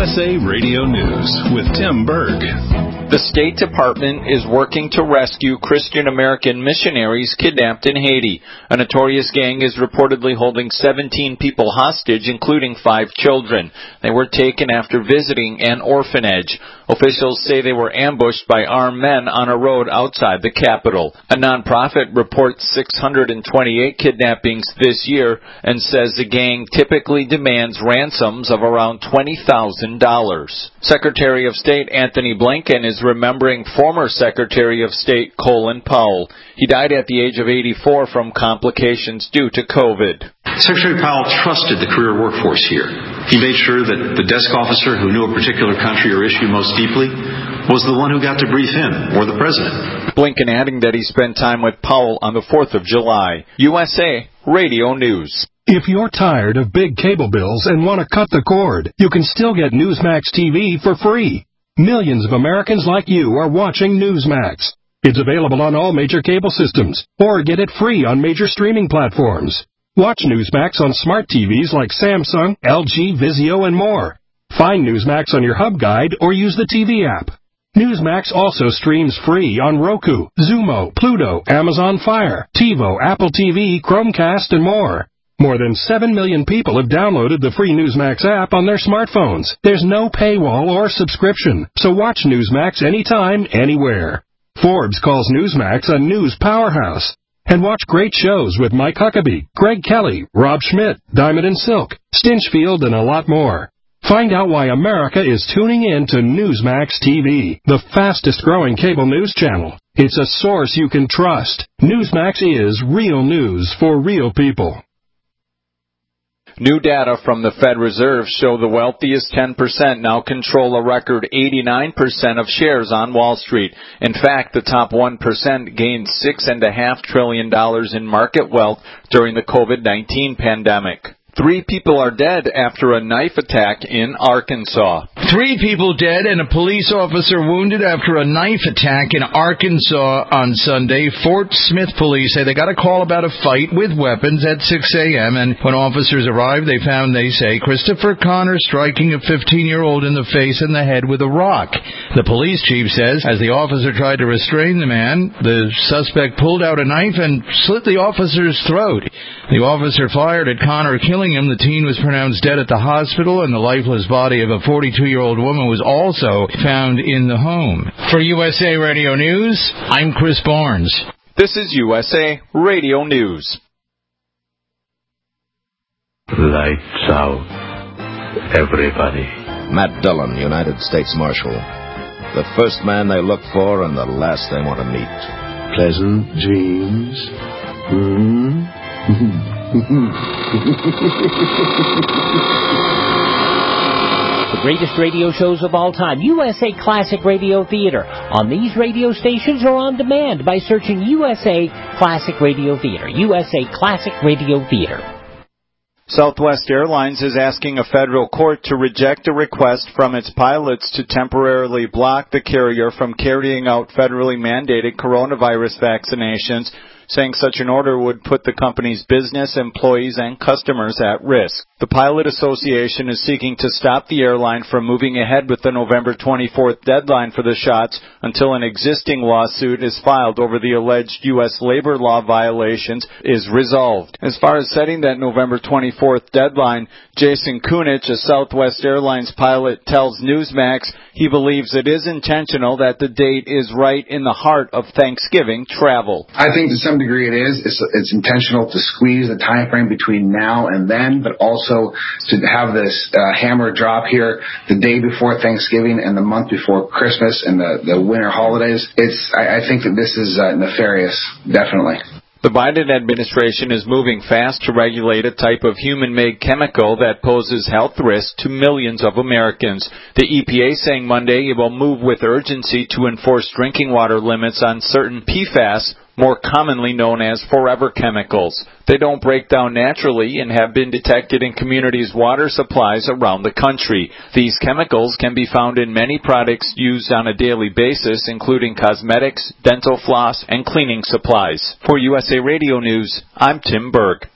USA Radio News with Tim Berg. The State Department is working to rescue Christian American missionaries kidnapped in Haiti. A notorious gang is reportedly holding 17 people hostage, including 5 children. They were taken after visiting an orphanage. Officials say they were ambushed by armed men on a road outside the capital. A nonprofit reports 628 kidnappings this year and says the gang typically demands ransoms of around $20,000. Secretary of State Anthony Blinken is remembering former Secretary of State Colin Powell. He died at the age of 84 from complications due to COVID. Secretary Powell trusted the career workforce here. He made sure that the desk officer who knew a particular country or issue most deeply was the one who got to brief him or the president. Blinken adding that he spent time with Powell on the 4th of July. USA Radio News. If you're tired of big cable bills and want to cut the cord, you can still get Newsmax TV for free. Millions of Americans like you are watching Newsmax. It's available on all major cable systems, or get it free on major streaming platforms. Watch Newsmax on smart TVs like Samsung, LG, Vizio, and more. Find Newsmax on your Hub Guide or use the TV app. Newsmax also streams free on Roku, Xumo, Pluto, Amazon Fire, TiVo, Apple TV, Chromecast, and more. More than 7 million people have downloaded the free Newsmax app on their smartphones. There's no paywall or subscription, so watch Newsmax anytime, anywhere. Forbes calls Newsmax a news powerhouse. And watch great shows with Mike Huckabee, Greg Kelly, Rob Schmidt, Diamond and Silk, Stinchfield, and a lot more. Find out why America is tuning in to Newsmax TV, the fastest-growing cable news channel. It's a source you can trust. Newsmax is real news for real people. New data from the Fed Reserve show the wealthiest 10% now control a record 89% of shares on Wall Street. In fact, the top 1% gained $6.5 trillion in market wealth during the COVID-19 pandemic. 3 people are dead after a knife attack in Arkansas. 3 people dead and a police officer wounded after a knife attack in Arkansas on Sunday. Fort Smith police say they got a call about a fight with weapons at 6 a.m. and when officers arrived, they found, they say, Christopher Connor striking a 15-year-old in the face and the head with a rock. The police chief says as the officer tried to restrain the man, the suspect pulled out a knife and slit the officer's throat. The officer fired at Connor, killing him. The teen was pronounced dead at the hospital, and the lifeless body of a 42-year-old woman was also found in the home. For USA Radio News, I'm Chris Barnes. This is USA Radio News. Lights out, everybody. Matt Dillon, United States Marshal. The first man they look for and the last they want to meet. Pleasant dreams. The greatest radio shows of all time, USA Classic Radio Theater, on these radio stations or on demand by searching USA Classic Radio Theater. USA Classic Radio Theater. Southwest Airlines is asking a federal court to reject a request from its pilots to temporarily block the carrier from carrying out federally mandated coronavirus vaccinations, saying such an order would put the company's business, employees, and customers at risk. The Pilot Association is seeking to stop the airline from moving ahead with the November 24th deadline for the shots until an existing lawsuit is filed over the alleged U.S. labor law violations is resolved. As far as setting that November 24th deadline, Jason Kunich, a Southwest Airlines pilot, tells Newsmax he believes it is intentional that the date is right in the heart of Thanksgiving travel. I think to some degree it is. It's intentional to squeeze the time frame between now and then, but also to have this hammer drop here the day before Thanksgiving and the month before Christmas and the winter holidays. I think that this is nefarious, definitely. The Biden administration is moving fast to regulate a type of human-made chemical that poses health risks to millions of Americans. The EPA saying Monday it will move with urgency to enforce drinking water limits on certain PFAS, more commonly known as forever chemicals. They don't break down naturally and have been detected in communities' water supplies around the country. These chemicals can be found in many products used on a daily basis, including cosmetics, dental floss, and cleaning supplies. For USA Radio News, I'm Tim Berg.